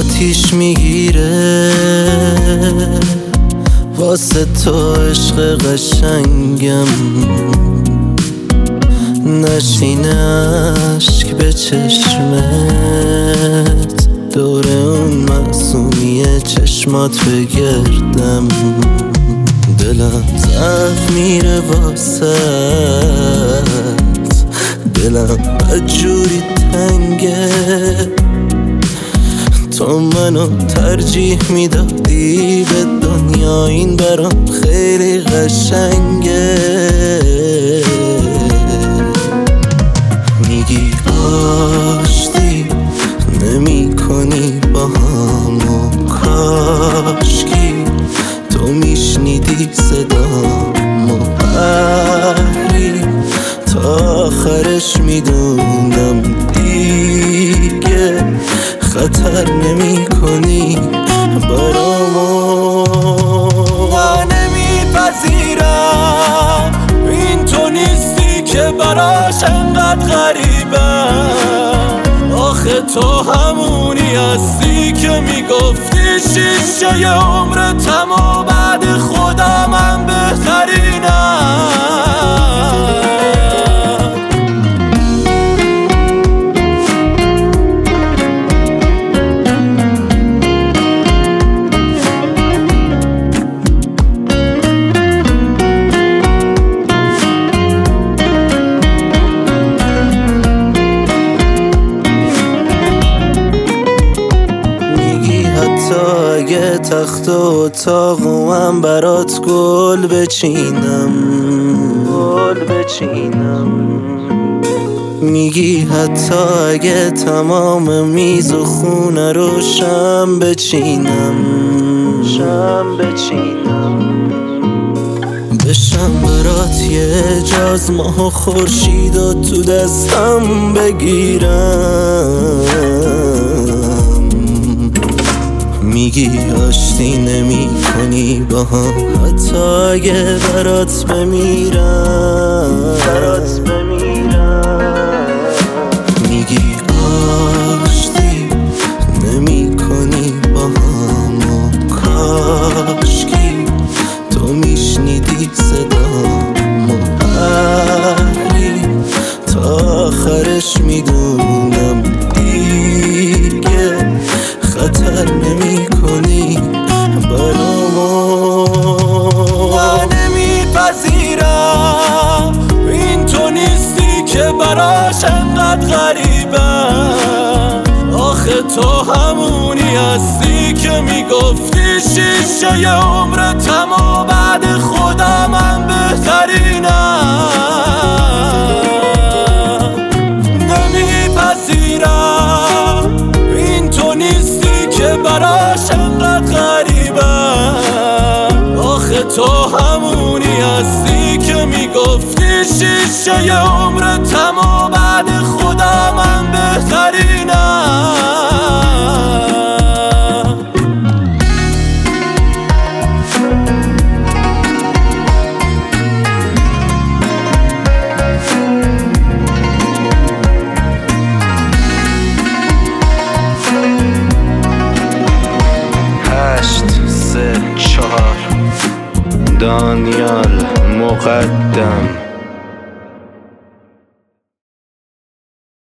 آتیش میگیره واسه تو عشق قشنگم، نشینه اشک به چشمت، دور اون معصومی چشمات بگردم. دلم ضعف میره واسه، دلم بدجوری تنگه، تو منو ترجیح میدادی به دنیا، این برام خیلی قشنگه. میگی آشتی نمی کنی با همو، کاشکی تو میشنیدی صدامو، هری تا آخرش میدونم دیگه خطر نمی کنی برامو. نه نمیپذیرم این تو نیستی که براش انقدر غریبم، آخه تو همونی هستی که میگفتی شیشه عمرتم و بعد خودم من بهترینم. اگه تخت و اتاقو من برات گل بچینم، میگی حتی اگه تمام میز و خونه رو شم بچینم، بشم برات یه جاز ماه و خورشید و تو دستم بگیرم. میگی آشتی نمی کنی با هم حتی اگه برات بمیرم، میگی آشتی نمی کنی با هم و کاشکی تو میشنیدی صدامو، هری تا آخرش میدونم دیگه خطر نمی کنی برامو. نه نمیپذیرم این تو نیستی که براش انقدر غریبم، آخه تو همونی هستی که میگفتی شیشه عمرتم و بعد خودم من بهترینم. نمیپذیرم این تو نیستی که براش انقدر غریبم، آخه تو همونی هستی که میگفتی شیشه عمرتم و بعد خودم من بهترینم. دانیال مقدم